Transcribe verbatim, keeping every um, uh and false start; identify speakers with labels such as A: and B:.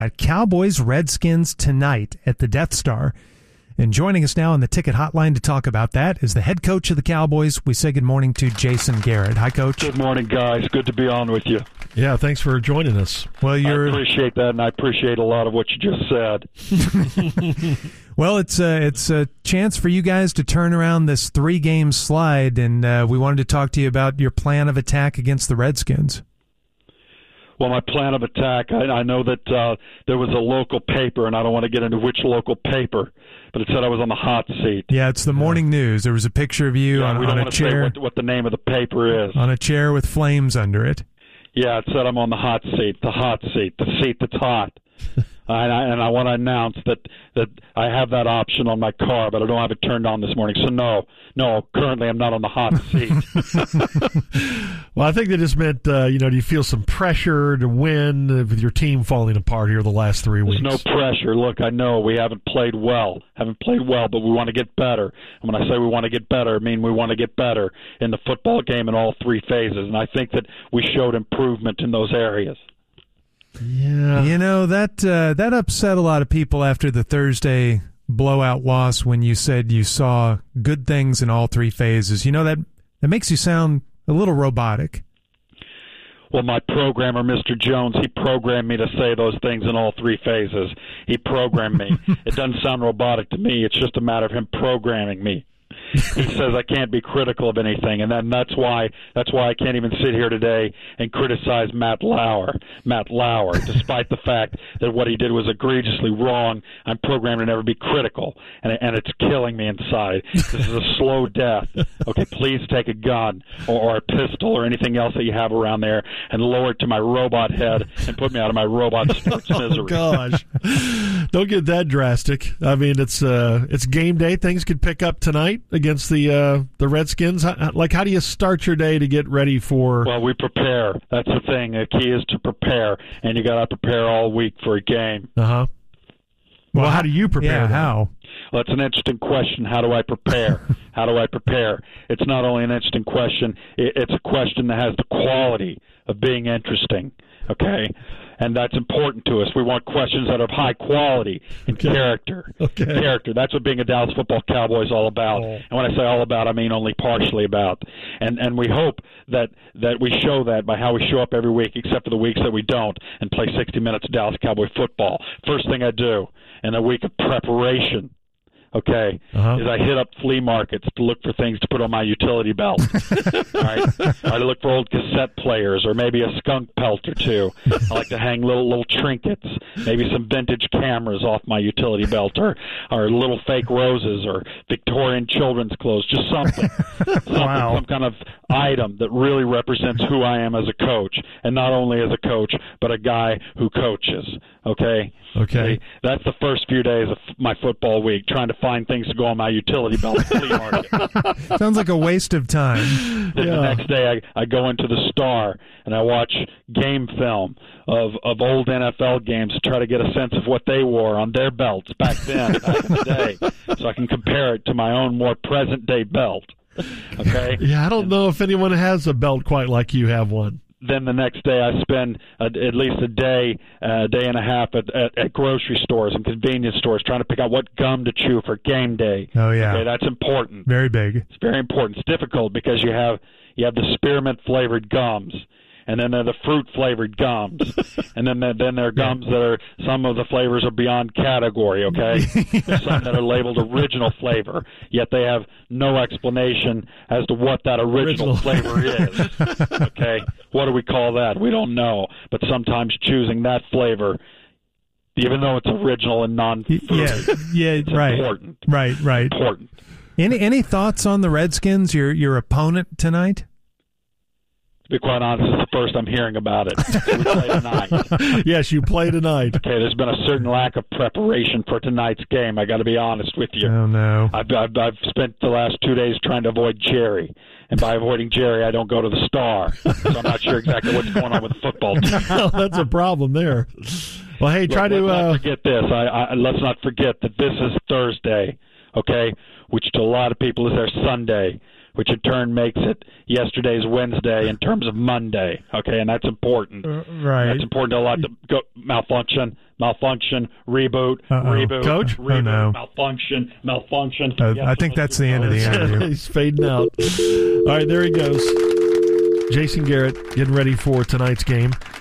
A: At Cowboys-Redskins tonight at the Death Star. And joining us now on the ticket hotline to talk about that is the head coach of the Cowboys. We say good morning to Jason Garrett. Hi, Coach.
B: Good morning, guys. Good to be on with you.
C: Yeah, thanks for joining us.
A: Well, you're...
B: I appreciate that, and I appreciate a lot of what you just said.
A: Well, it's a, it's a chance for you guys to turn around this three-game slide, and uh, we wanted to talk to you about your plan of attack against the Redskins.
B: Well, my plan of attack, I, I know that uh, there was a local paper, and I don't want to get into which local paper, but it said I was on the hot seat.
A: Yeah, it's the Morning yeah. News. There was a picture of you
B: yeah,
A: on,
B: we don't
A: on a
B: want
A: chair.
B: To say what, what the name of the paper is.
A: On a chair with flames under it.
B: Yeah, it said I'm on the hot seat, the hot seat, the seat that's hot. and, I, and I want to announce that, that I have that option on my car, but I don't have it turned on this morning. So, no, no, currently I'm not on the hot seat.
C: Well, I think that just meant, uh, you know, do you feel some pressure to win with your team falling apart here the last three weeks?
B: There's no pressure. Look, I know we haven't played well, haven't played well, but we want to get better. And when I say we want to get better, I mean we want to get better in the football game in all three phases. And I think that we showed improvement in those areas.
C: Yeah.
A: You know, that uh, that upset a lot of people after the Thursday blowout loss when you said you saw good things in all three phases. You know, that, that makes you sound a little robotic.
B: Well, my programmer, Mister Jones, he programmed me to say those things in all three phases. He programmed me. It doesn't sound robotic to me. It's just a matter of him programming me. He says I can't be critical of anything, and then that's why that's why I can't even sit here today and criticize Matt Lauer. Matt Lauer, despite the fact that what he did was egregiously wrong, I'm programmed to never be critical, and and it's killing me inside. This is a slow death. Okay, please take a gun or, or a pistol or anything else that you have around there and lower it to my robot head and put me out of my robot sports misery.
C: Oh gosh, don't get that drastic. I mean, it's uh, it's game day. Things could pick up tonight against the uh, the Redskins. How, like, how do you start your day to get ready for?
B: Well, we prepare. That's the thing. The key is to prepare, and you got to prepare all week for a game.
C: Uh huh. Well, well, how do you prepare?
A: Yeah,
C: then?
A: how?
B: Well, it's an interesting question. How do I prepare? How do I prepare? It's not only an interesting question. It's a question that has the quality of being interesting. Okay. And that's important to us. We want questions that are of high quality and
C: okay.
B: character.
C: Okay.
B: Character. That's what being a Dallas football Cowboy is all about.
C: Oh.
B: And when I say all about, I mean only partially about. And and we hope that, that we show that by how we show up every week, except for the weeks that we don't, and play sixty minutes of Dallas Cowboy football. First thing I do in a week of preparation, okay,
C: uh-huh.
B: is I hit up flea markets to look for things to put on my utility belt. All right? I look for old cassette players or maybe a skunk pelt or two. I like to hang little little trinkets, maybe some vintage cameras off my utility belt or, or little fake roses or Victorian children's clothes, just something. something
A: wow.
B: Some kind of item that really represents who I am as a coach, and not only as a coach, but a guy who coaches, okay?
C: Okay.
B: See, that's the first few days of my football week, trying to find things to go on my utility belt at the flea market.
A: Sounds like a waste of time.
B: Then
C: yeah.
B: the next day I, I go into the Star and I watch game film of, of old N F L games to try to get a sense of what they wore on their belts back then, back in the day, so I can compare it to my own more present-day belt. Okay?
C: Yeah, I don't know if anyone has a belt quite like you have one.
B: Then the next day I spend a, at least a day, a uh, day and a half at, at, at grocery stores and convenience stores trying to pick out what gum to chew for game day.
A: Oh, yeah.
B: Okay, that's important.
A: Very big.
B: It's very important. It's difficult because you have you have the spearmint-flavored gums, and then there are the fruit-flavored gums, and then there, then there are gums that are, some of the flavors are beyond category, okay? There's some that are labeled original flavor, yet they have no explanation as to what that original, original. flavor is, okay? What do we call that? We don't know, but sometimes choosing that flavor, even though it's original and non-food,
A: yeah, yeah,
B: it's
A: right,
B: important.
A: Right, right.
B: Important.
A: Any any thoughts on the Redskins, your your opponent tonight?
B: To be quite honest, it's the first I'm hearing about it. We play tonight.
C: Yes, you play tonight.
B: Okay, there's been a certain lack of preparation for tonight's game. I got to be honest with you.
A: Oh no!
B: I've, I've I've spent the last two days trying to avoid Jerry, and by avoiding Jerry, I don't go to the Star. So I'm not sure exactly what's going on with the football team.
C: Well, that's a problem there. Well, hey, try
B: Look,
C: to
B: let's
C: uh...
B: not forget this. I, I let's not forget that this is Thursday, okay, which to a lot of people is their Sunday. which in turn makes it yesterday's Wednesday in terms of Monday. Okay, and that's important.
A: Uh, right.
B: That's important to a lot to go malfunction, malfunction, reboot,
A: Uh-oh.
B: reboot,
C: Coach?
B: reboot,
A: Oh, no.
B: malfunction, malfunction.
A: Uh,
B: Yes,
A: I think that's the end of the interview.
C: He's fading out. All right, there he goes. Jason Garrett getting ready for tonight's game.